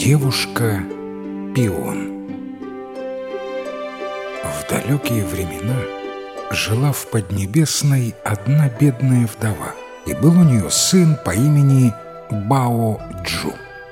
Девушка-пион. В далекие времена жила в Поднебесной одна бедная вдова, и был у нее сын по имени Бао-Джу.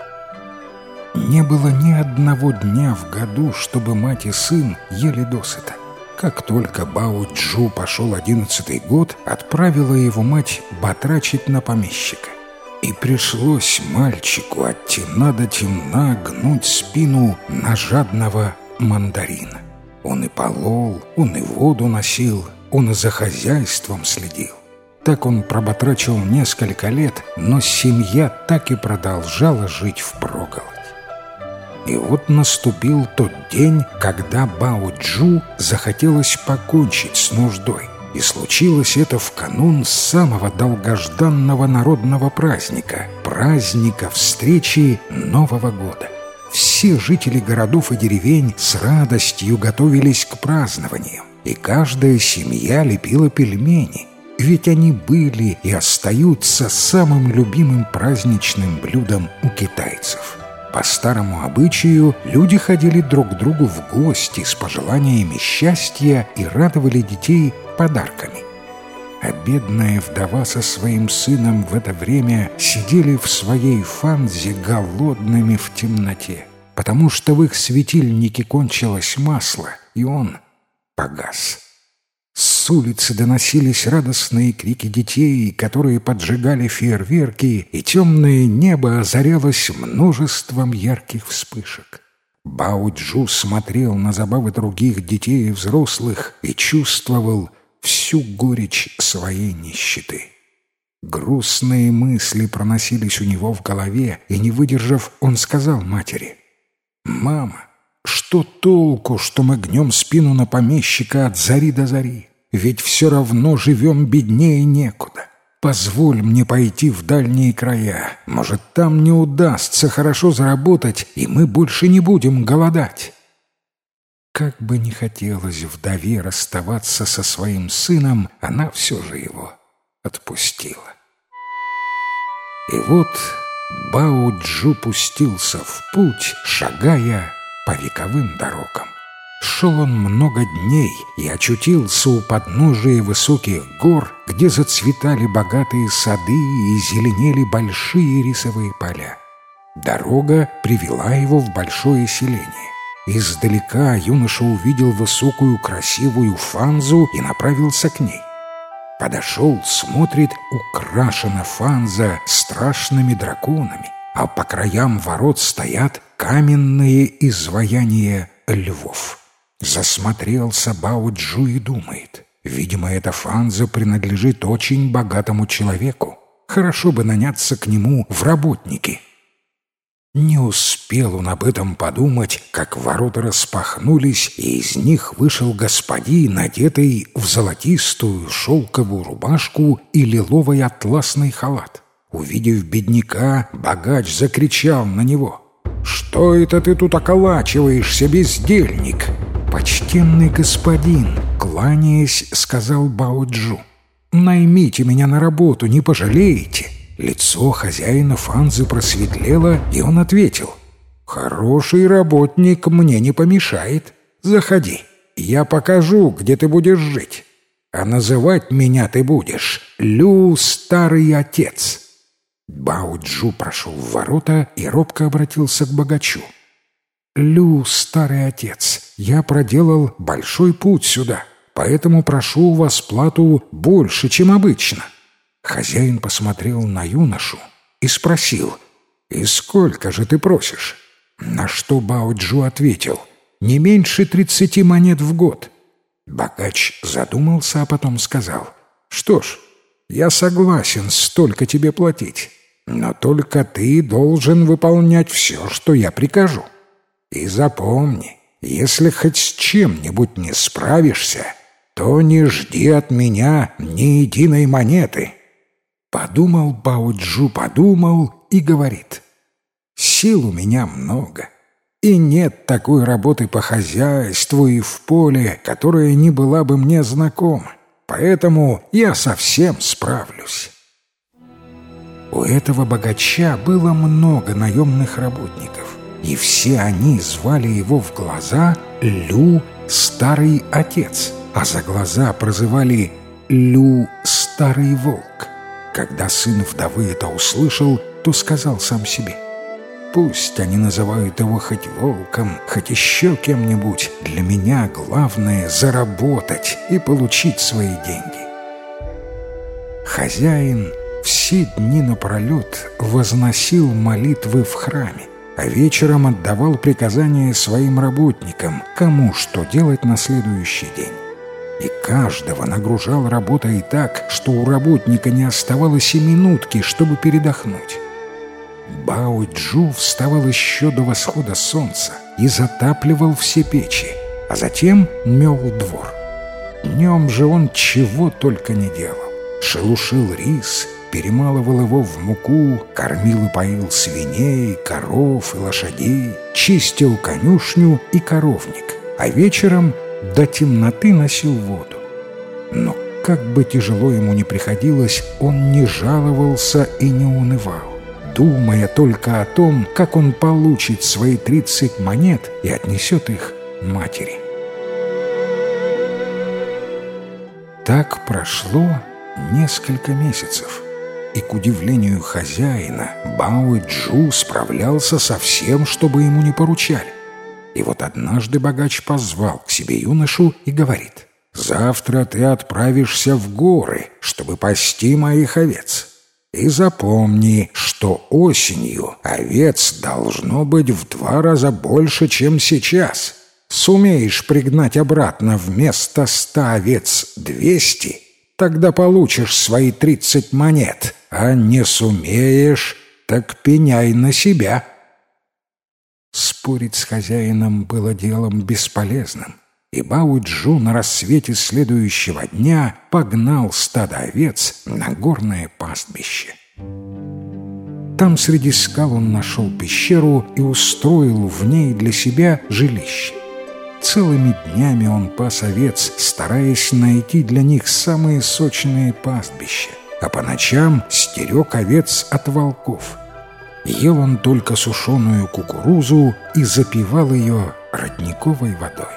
Не было ни одного дня в году, чтобы мать и сын ели досыта. Как только Бао-Джу пошел 11-й год, отправила его мать батрачить на помещика. И пришлось мальчику от темна до темна гнуть спину на жадного мандарина. Он и полол, он и воду носил, он и за хозяйством следил. Так он проботрачил несколько лет, но семья так и продолжала жить впроголодь. И вот наступил тот день, когда Бао-Джу захотелось покончить с нуждой. И случилось это в канун самого долгожданного народного праздника – праздника встречи Нового года. Все жители городов и деревень с радостью готовились к празднованиям, и каждая семья лепила пельмени, ведь они были и остаются самым любимым праздничным блюдом у китайцев. По старому обычаю люди ходили друг к другу в гости с пожеланиями счастья и радовали детей подарками. А бедная вдова со своим сыном в это время сидели в своей фанзе голодными в темноте, потому что в их светильнике кончилось масло, и он погас. С улицы доносились радостные крики детей, которые поджигали фейерверки, и темное небо озарялось множеством ярких вспышек. Бао-Джу смотрел на забавы других детей и взрослых и чувствовал всю горечь своей нищеты. Грустные мысли проносились у него в голове, и, не выдержав, он сказал матери: «Мама, что толку, что мы гнем спину на помещика от зари до зари? Ведь все равно живем беднее некуда. Позволь мне пойти в дальние края. Может, там не удастся хорошо заработать, и мы больше не будем голодать». Как бы не хотелось вдове расставаться со своим сыном, она все же его отпустила. И вот Бао-Джу пустился в путь, шагая по вековым дорогам. Шел он много дней и очутился у подножия высоких гор, где зацветали богатые сады и зеленели большие рисовые поля. Дорога привела его в большое селение. Издалека юноша увидел высокую красивую фанзу и направился к ней. Подошел, смотрит, украшена фанза страшными драконами, а по краям ворот стоят каменные изваяния львов. Засмотрелся Бао-Джу и думает: видимо, эта фанза принадлежит очень богатому человеку. Хорошо бы наняться к нему в работники. Не успел он об этом подумать, как ворота распахнулись, и из них вышел господин, одетый в золотистую шелковую рубашку и лиловый атласный халат. Увидев бедняка, богач закричал на него: «Что это ты тут околачиваешься, бездельник?» «Почтенный господин», — кланяясь, сказал Бао-Джу, «наймите меня на работу, не пожалеете». Лицо хозяина фанзы просветлело, и он ответил: «Хороший работник мне не помешает. Заходи, я покажу, где ты будешь жить. А называть меня ты будешь Лю Старый Отец». Бао-Джу прошел в ворота и робко обратился к богачу: «Лю Старый Отец, я проделал большой путь сюда, поэтому прошу у вас плату больше, чем обычно». Хозяин посмотрел на юношу и спросил: «И сколько же ты просишь?» На что Бао-Джу ответил: «Не меньше 30 монет в год». Богач задумался, а потом сказал: «Что ж, я согласен столько тебе платить, но только ты должен выполнять все, что я прикажу. И запомни, если хоть с чем-нибудь не справишься, то не жди от меня ни единой монеты». Подумал Бао-Джу, подумал и говорит: «Сил у меня много, и нет такой работы по хозяйству и в поле, которая не была бы мне знакома, поэтому я совсем справлюсь». У этого богача было много наемных работников, и все они звали его в глаза Лю Старый Отец, а за глаза прозывали Лю Старый Волк. Когда сын вдовы это услышал, то сказал сам себе: «Пусть они называют его хоть волком, хоть еще кем-нибудь, для меня главное — заработать и получить свои деньги». Хозяин все дни напролет возносил молитвы в храме, а вечером отдавал приказания своим работникам, кому что делать на следующий день. И каждого нагружал работой так, что у работника не оставалось и минутки, чтобы передохнуть. Бао-Джу вставал еще до восхода солнца и затапливал все печи, а затем мел двор. Днем же он чего только не делал. Шелушил рис, перемалывал его в муку, кормил и поил свиней, коров и лошадей, чистил конюшню и коровник, а вечером до темноты носил воду. Но как бы тяжело ему ни приходилось, он не жаловался и не унывал, думая только о том, как он получит свои 30 монет и отнесет их матери. Так прошло несколько месяцев, и, к удивлению хозяина, Бао-Джу справлялся со всем, что бы ему не поручали. И вот однажды богач позвал к себе юношу и говорит: «Завтра ты отправишься в горы, чтобы пасти моих овец. И запомни, что осенью овец должно быть в 2 раза больше, чем сейчас. Сумеешь пригнать обратно вместо 100 овец 200, тогда получишь свои 30 монет, а не сумеешь, так пеняй на себя». Спорить с хозяином было делом бесполезным, и Бао-Джу на рассвете следующего дня погнал стадо овец на горное пастбище. Там среди скал он нашел пещеру и устроил в ней для себя жилище. Целыми днями он пас овец, стараясь найти для них самые сочные пастбища, а по ночам стерег овец от волков. Ел он только сушеную кукурузу и запивал ее родниковой водой.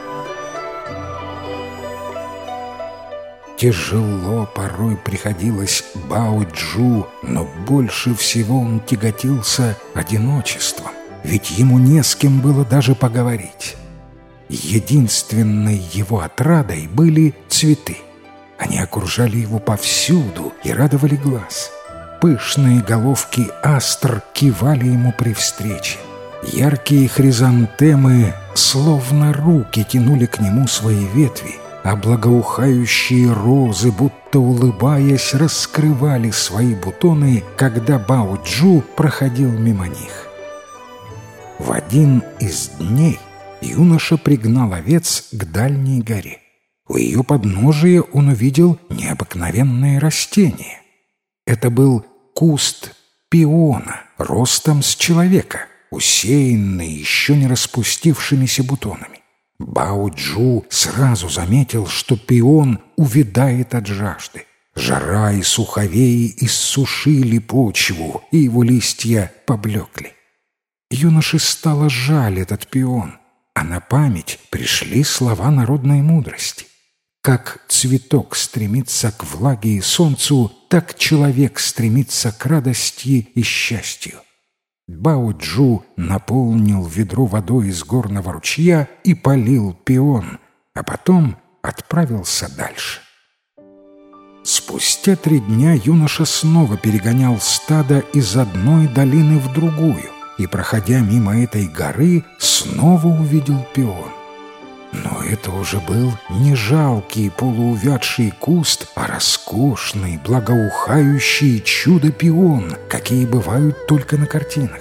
Тяжело порой приходилось Бао-Джу, но больше всего он тяготился одиночеством, ведь ему не с кем было даже поговорить. Единственной его отрадой были цветы. Они окружали его повсюду и радовали глаз. Пышные головки астр кивали ему при встрече. Яркие хризантемы, словно руки, тянули к нему свои ветви, а благоухающие розы, будто улыбаясь, раскрывали свои бутоны, когда Бао-Джу проходил мимо них. В один из дней юноша пригнал овец к дальней горе. У ее подножия он увидел необыкновенное растение. Это был куст пиона, ростом с человека, усеянный еще не распустившимися бутонами. Бао-Джу сразу заметил, что пион увядает от жажды. Жара и суховеи иссушили почву, и его листья поблекли. Юноше стало жаль этот пион, а на память пришли слова народной мудрости. Как цветок стремится к влаге и солнцу, так человек стремится к радости и счастью. Бао-Джу наполнил ведро водой из горного ручья и полил пион, а потом отправился дальше. Спустя 3 дня юноша снова перегонял стадо из одной долины в другую и, проходя мимо этой горы, снова увидел пион. Но это уже был не жалкий полуувядший куст, а роскошный, благоухающий чудо-пион, какие бывают только на картинах.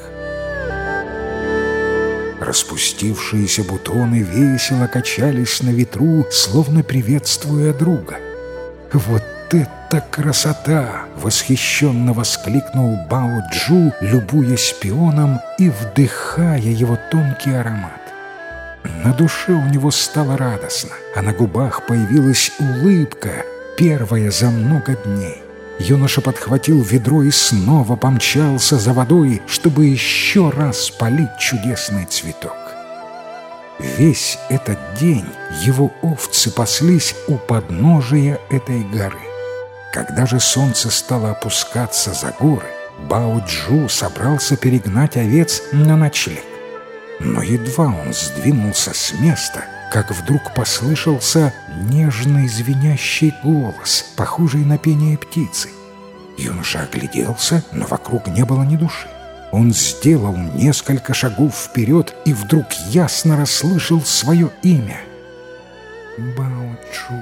Распустившиеся бутоны весело качались на ветру, словно приветствуя друга. «Вот это красота!» — восхищенно воскликнул Бао-Джу, любуясь пионом и вдыхая его тонкий аромат. На душе у него стало радостно, а на губах появилась улыбка, первая за много дней. Юноша подхватил ведро и снова помчался за водой, чтобы еще раз полить чудесный цветок. Весь этот день его овцы паслись у подножия этой горы. Когда же солнце стало опускаться за горы, Бао-Джу собрался перегнать овец на ночлег. Но едва он сдвинулся с места, как вдруг послышался нежный звенящий голос, похожий на пение птицы. Юноша огляделся, но вокруг не было ни души. Он сделал несколько шагов вперед и вдруг ясно расслышал свое имя. Бао-Джу,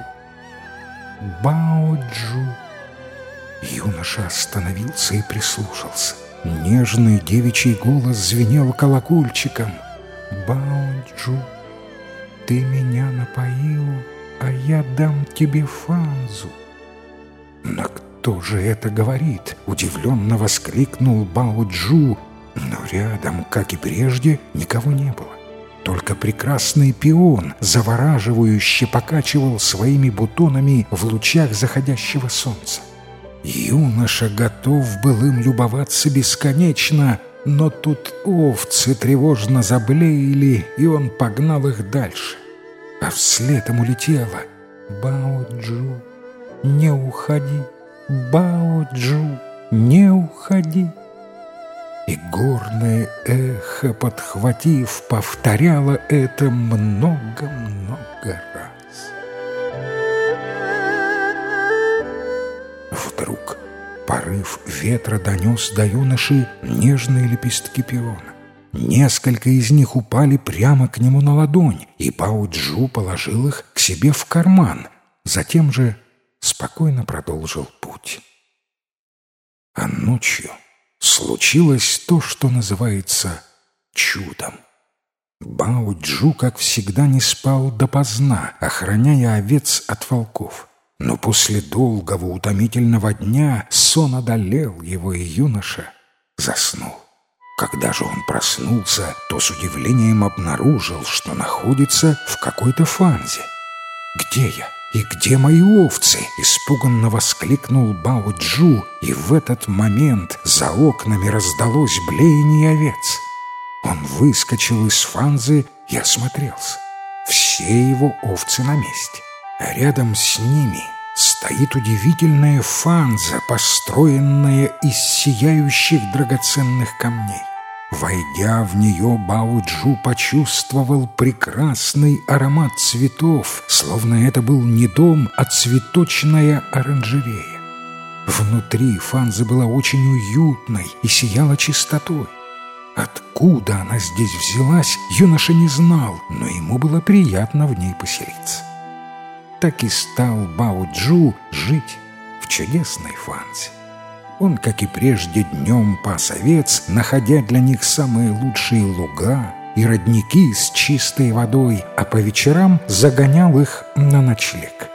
Бао-Джу. Юноша остановился и прислушался. Нежный девичий голос звенел колокольчиком. Бао-Джу, ты меня напоил, а я дам тебе фанзу. Но кто же это говорит? Удивленно воскликнул Бао-Джу, но рядом, как и прежде, никого не было. Только прекрасный пион завораживающе покачивал своими бутонами в лучах заходящего солнца. Юноша готов был им любоваться бесконечно, но тут овцы тревожно заблеяли, и он погнал их дальше. А вслед ему летело: «Бао-Джу, не уходи! Бао-Джу, не уходи!» И горное эхо, подхватив, повторяло это много-много раз. Вдруг порыв ветра донес до юноши нежные лепестки пиона. Несколько из них упали прямо к нему на ладонь, и Бао-Джу положил их к себе в карман, затем же спокойно продолжил путь. А ночью случилось то, что называется чудом. Бао-Джу, как всегда, не спал допоздна, охраняя овец от волков. Но после долгого утомительного дня сон одолел его, и юноша заснул. Когда же он проснулся, то с удивлением обнаружил, что находится в какой-то фанзе. «Где я? И где мои овцы?» — испуганно воскликнул Бао-Джу, и в этот момент за окнами раздалось блеяние овец. Он выскочил из фанзы и осмотрелся. Все его овцы на месте. А рядом с ними стоит удивительная фанза, построенная из сияющих драгоценных камней. Войдя в нее, Бао-Джу почувствовал прекрасный аромат цветов, словно это был не дом, а цветочная оранжерея. Внутри фанза была очень уютной и сияла чистотой. Откуда она здесь взялась, юноша не знал, но ему было приятно в ней поселиться. Так и стал Бао-Джу жить в чудесной фанзе. Он, как и прежде, днем пас овец, находя для них самые лучшие луга и родники с чистой водой, а по вечерам загонял их на ночлег.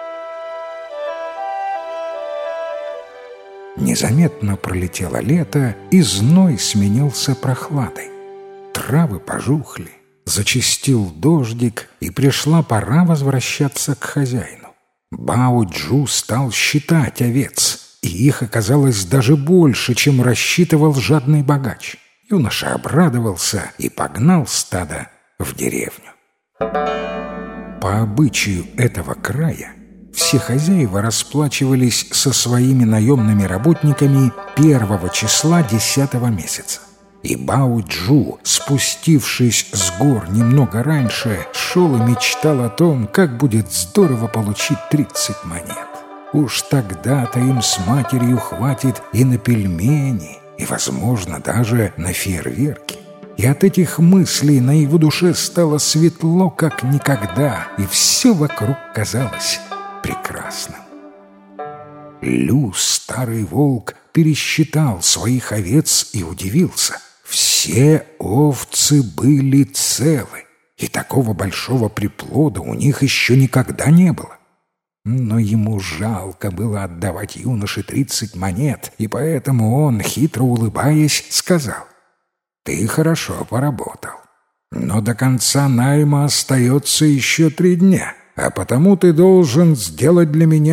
Незаметно пролетело лето, и зной сменился прохладой. Травы пожухли, зачастил дождик, и пришла пора возвращаться к хозяину. Бао-Джу стал считать овец, и их оказалось даже больше, чем рассчитывал жадный богач. Юноша обрадовался и погнал стадо в деревню. По обычаю этого края все хозяева расплачивались со своими наемными работниками 1 числа 10 месяца. И Бао-Джу, спустившись с гор немного раньше, шел и мечтал о том, как будет здорово получить 30 монет. Уж тогда-то им с матерью хватит и на пельмени, и, возможно, даже на фейерверки. И от этих мыслей на его душе стало светло, как никогда, и все вокруг казалось прекрасным. Лю, старый волк, пересчитал своих овец и удивился. Все овцы были целы, и такого большого приплода у них еще никогда не было. Но ему жалко было отдавать юноше 30 монет, и поэтому он, хитро улыбаясь, сказал: «Ты хорошо поработал, но до конца найма остается еще 3 дня, а потому ты должен сделать для меня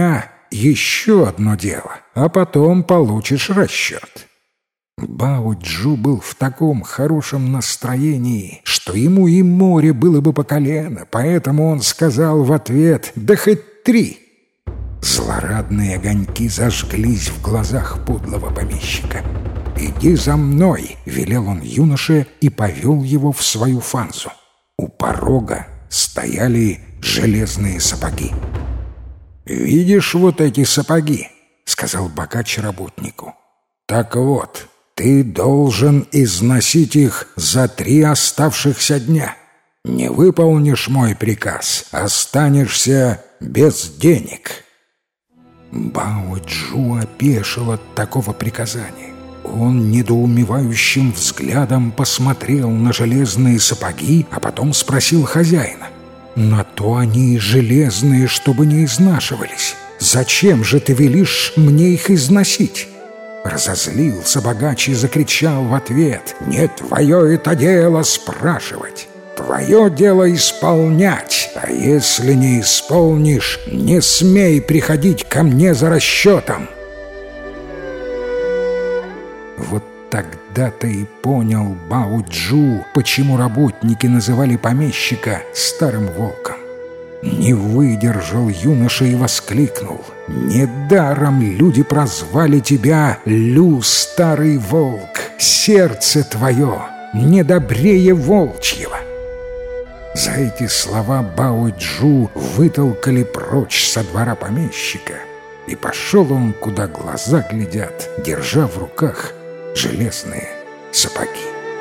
еще одно дело, а потом получишь расчет». Бао-Джу был в таком хорошем настроении, что ему и море было бы по колено, поэтому он сказал в ответ: «Да хоть 3». Злорадные огоньки зажглись в глазах подлого помещика. «Иди за мной», — велел он юноше и повел его в свою фанзу. У порога стояли железные сапоги. «Видишь вот эти сапоги?» — сказал богач работнику. «Так вот, ты должен износить их за 3 оставшихся дня. Не выполнишь мой приказ, останешься без денег». Бао-Джу опешил от такого приказания. Он недоумевающим взглядом посмотрел на железные сапоги, а потом спросил хозяина: «На то они и железные, чтобы не изнашивались. Зачем же ты велишь мне их износить?» Разозлился богач и закричал в ответ: «Не твое это дело спрашивать. Твое дело исполнять, а если не исполнишь, не смей приходить ко мне за расчетом». Вот тогда-то и понял Бао-Джу, почему работники называли помещика старым волком. Не выдержал юноша и воскликнул: «Недаром люди прозвали тебя Лю, старый волк. Сердце твое не добрее волчьего». За эти слова Бао-Джу вытолкали прочь со двора помещика, и пошел он, куда глаза глядят, держа в руках железные сапоги.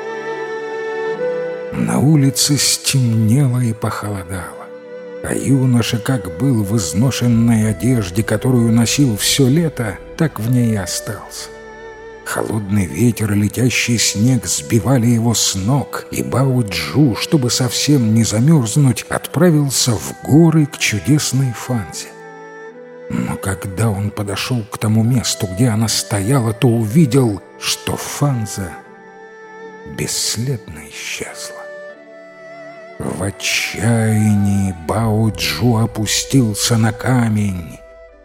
На улице стемнело и похолодало, а юноша, как был в изношенной одежде, которую носил все лето, так в ней и остался. Холодный ветер и летящий снег сбивали его с ног, и Бао-Джу, чтобы совсем не замерзнуть, отправился в горы к чудесной фанзе. Но когда он подошел к тому месту, где она стояла, то увидел, что фанза бесследно исчезла. В отчаянии Бао-Джу опустился на камень.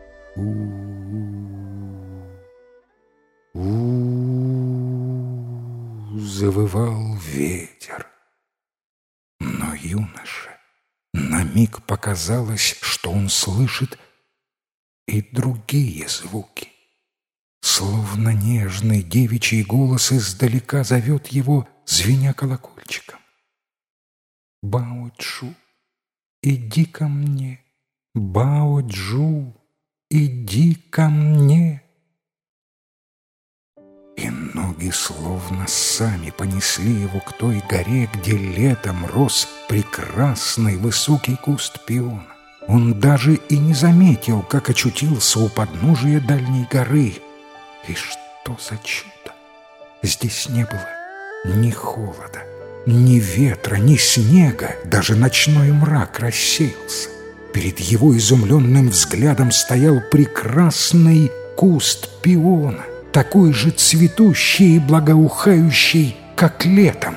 Завывал ветер. Но юноше на миг показалось, что он слышит и другие звуки. Словно нежный девичий голос издалека зовет его, звеня колокольчиком. «Бао-Джу, иди ко мне! Бао-Джу, иди ко мне!» И ноги словно сами понесли его к той горе, где летом рос прекрасный высокий куст пиона. Он даже и не заметил, как очутился у подножия дальней горы. И что за чудо! Здесь не было ни холода, ни ветра, ни снега, даже ночной мрак рассеялся. Перед его изумленным взглядом стоял прекрасный куст пиона, такой же цветущий и благоухающий, как летом.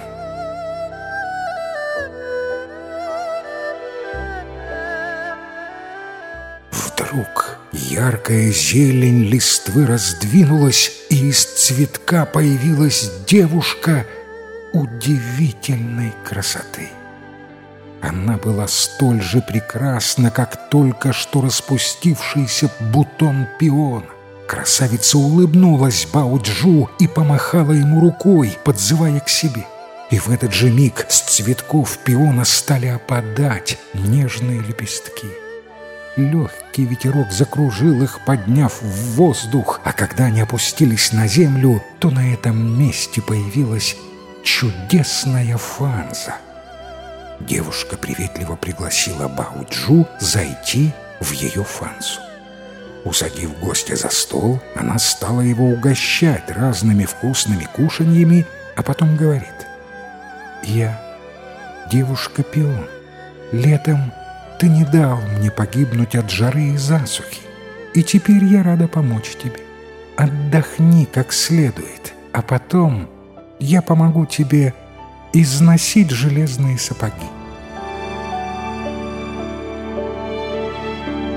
Вдруг яркая зелень листвы раздвинулась, и из цветка появилась девушка удивительной красоты. Она была столь же прекрасна, как только что распустившийся бутон пиона. Красавица улыбнулась Бао-Джу и помахала ему рукой, подзывая к себе. И в этот же миг с цветков пиона стали опадать нежные лепестки. Легкий ветерок закружил их, подняв в воздух, а когда они опустились на землю, то на этом месте появилась чудесная фанза. Девушка приветливо пригласила Бао-Джу зайти в ее фанзу. Усадив гостя за стол, она стала его угощать разными вкусными кушаньями, а потом говорит: «Я девушка-пион. Летом ты не дал мне погибнуть от жары и засухи, и теперь я рада помочь тебе. Отдохни как следует, а потом я помогу тебе износить железные сапоги».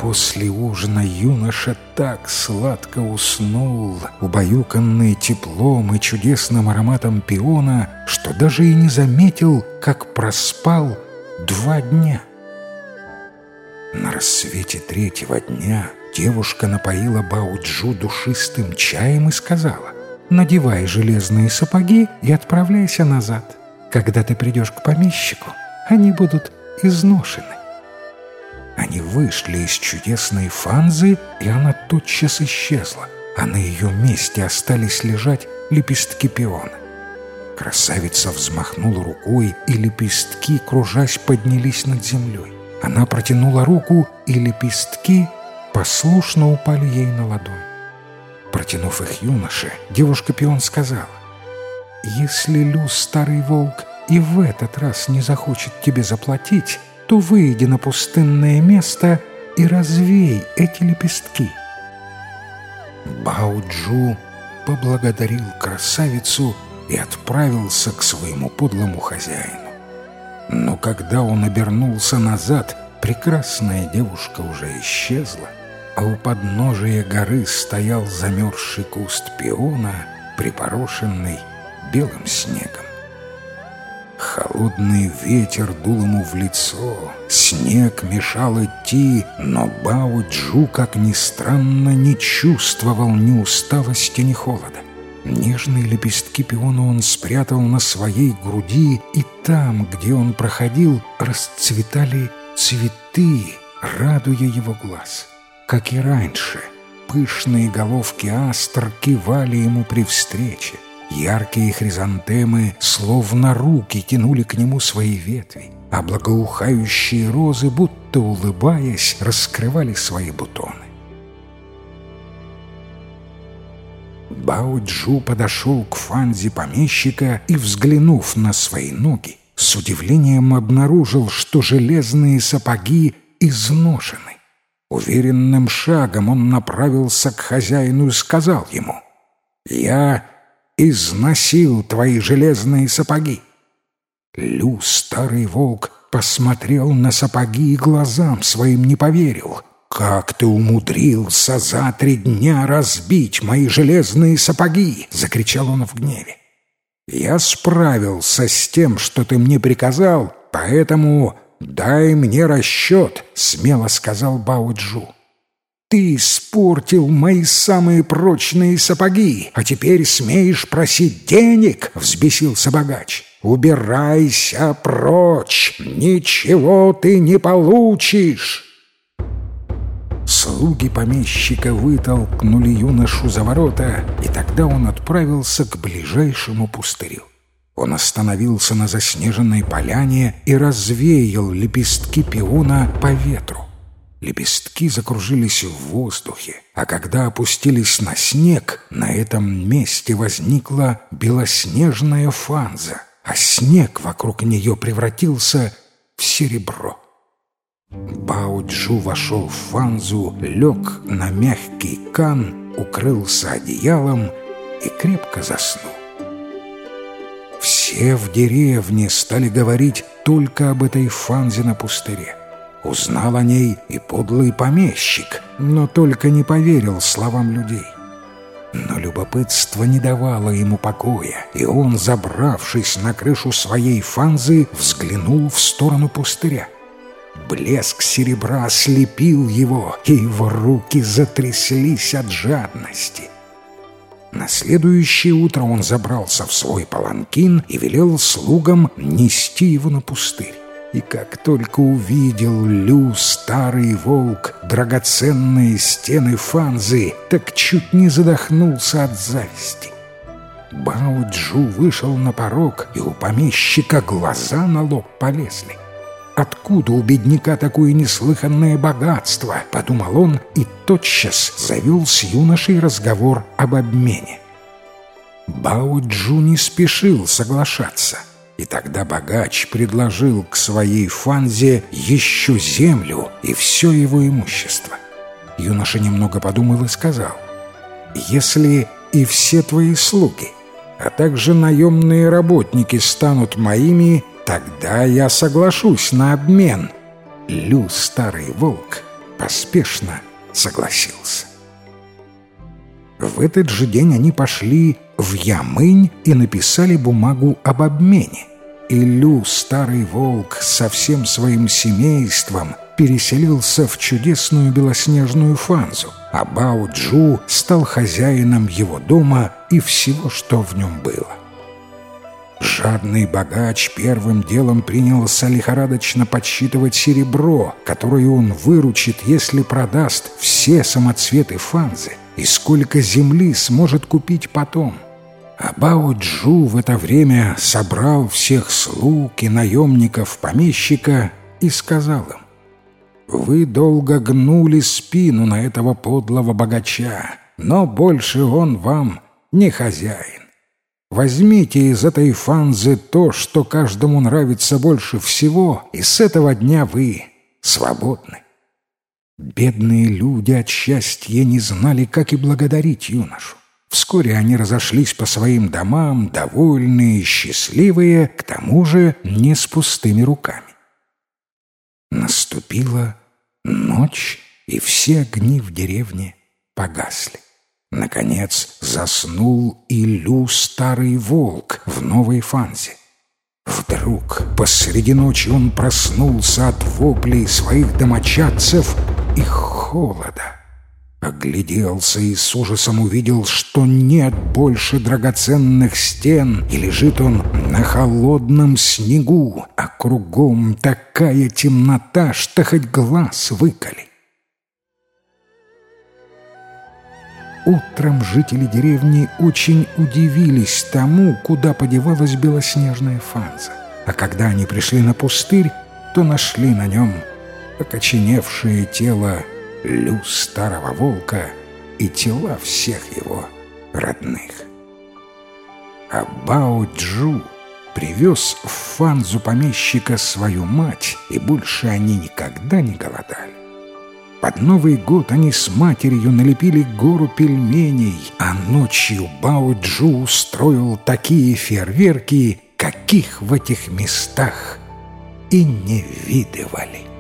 после ужина юноша так сладко уснул, убаюканный теплом и чудесным ароматом пиона, что даже и не заметил, как проспал 2 дня. На рассвете 3-го дня девушка напоила Бао-Джу душистым чаем и сказала: «Надевай железные сапоги и отправляйся назад. Когда ты придешь к помещику, они будут изношены». Они вышли из чудесной фанзы, и она тотчас исчезла, а на ее месте остались лежать лепестки пиона. Красавица взмахнула рукой, и лепестки, кружась, поднялись над землей. Она протянула руку, и лепестки послушно упали ей на ладонь. Протянув их юноше, девушка-пион сказала: «Если Лю, старый волк, и в этот раз не захочет тебе заплатить, то выйди на пустынное место и развей эти лепестки». Бао-Джу поблагодарил красавицу и отправился к своему подлому хозяину. Но когда он обернулся назад, прекрасная девушка уже исчезла, а у подножия горы стоял замерзший куст пиона, припорошенный белым снегом. Холодный ветер дул ему в лицо, снег мешал идти, но Бао-Джу, как ни странно, не чувствовал ни усталости, ни холода. Нежные лепестки пиона он спрятал на своей груди, и там, где он проходил, расцветали цветы, радуя его глаз. Как и раньше, пышные головки астр кивали ему при встрече. Яркие хризантемы, словно руки, тянули к нему свои ветви, а благоухающие розы, будто улыбаясь, раскрывали свои бутоны. Бао-Джу подошел к фанзе помещика и, взглянув на свои ноги, с удивлением обнаружил, что железные сапоги изношены. Уверенным шагом он направился к хозяину и сказал ему: «Я износил твои железные сапоги». Лю, старый волк, посмотрел на сапоги и глазам своим не поверил. «Как ты умудрился за 3 дня разбить мои железные сапоги?» — закричал он в гневе. «Я справился с тем, что ты мне приказал, поэтому дай мне расчет», — смело сказал Бао-Джу. «Ты испортил мои самые прочные сапоги, а теперь смеешь просить денег?» — взбесился богач. «Убирайся прочь! Ничего ты не получишь!» Слуги помещика вытолкнули юношу за ворота, и тогда он отправился к ближайшему пустырю. Он остановился на заснеженной поляне и развеял лепестки пиона по ветру. Лепестки закружились в воздухе, а когда опустились на снег, на этом месте возникла белоснежная фанза, а снег вокруг нее превратился в серебро. Бао-Джу вошел в фанзу, лег на мягкий кан, укрылся одеялом и крепко заснул. Все в деревне стали говорить только об этой фанзе на пустыре. Узнал о ней и подлый помещик, но только не поверил словам людей. Но любопытство не давало ему покоя, и он, забравшись на крышу своей фанзы, взглянул в сторону пустыря. Блеск серебра ослепил его, и его руки затряслись от жадности. На следующее утро он забрался в свой паланкин и велел слугам нести его на пустырь. И как только увидел Лю, старый волк, драгоценные стены фанзы, так чуть не задохнулся от зависти. Бао-Джу вышел на порог, и у помещика глаза на лоб полезли. «Откуда у бедняка такое неслыханное богатство?» — подумал он и тотчас завел с юношей разговор об обмене. Бао-Джу не спешил соглашаться, и тогда богач предложил к своей фанзе еще землю и все его имущество. Юноша немного подумал и сказал: «Если и все твои слуги, а также наемные работники станут моими, тогда я соглашусь на обмен». Лю, старый волк, поспешно согласился. В этот же день они пошли в Ямынь и написали бумагу об обмене. И Лю, старый волк, со всем своим семейством переселился в чудесную белоснежную Фанзу, а Бао-Джу стал хозяином его дома и всего, что в нем было. Жадный богач первым делом принялся лихорадочно подсчитывать серебро, которое он выручит, если продаст все самоцветы Фанзы, и сколько земли сможет купить потом. А Бао-Джу в это время собрал всех слуг и наемников помещика и сказал им: «Вы долго гнули спину на этого подлого богача, но больше он вам не хозяин. Возьмите из этой Фанзы то, что каждому нравится больше всего, и с этого дня вы свободны». Бедные люди от счастья не знали, как и благодарить юношу. Вскоре они разошлись по своим домам, довольные и счастливые, к тому же не с пустыми руками. Наступила ночь, и все огни в деревне погасли. Наконец заснул и Лю, старый волк, в новой Фанзе. Вдруг посреди ночи он проснулся от воплей своих домочадцев и холода. Огляделся и с ужасом увидел, что нет больше драгоценных стен, и лежит он на холодном снегу, а кругом такая темнота, что хоть глаз выколи. Утром жители деревни очень удивились тому, куда подевалась белоснежная Фанза. А когда они пришли на пустырь, то нашли на нем окоченевшее тело Лю, старого волка, и тела всех его родных. А Бао-Джу привез в Фанзу помещика свою мать, и больше они никогда не голодали. Под Новый год они с матерью налепили гору пельменей, а ночью Бао-Джу устроил такие фейерверки, каких в этих местах и не видывали.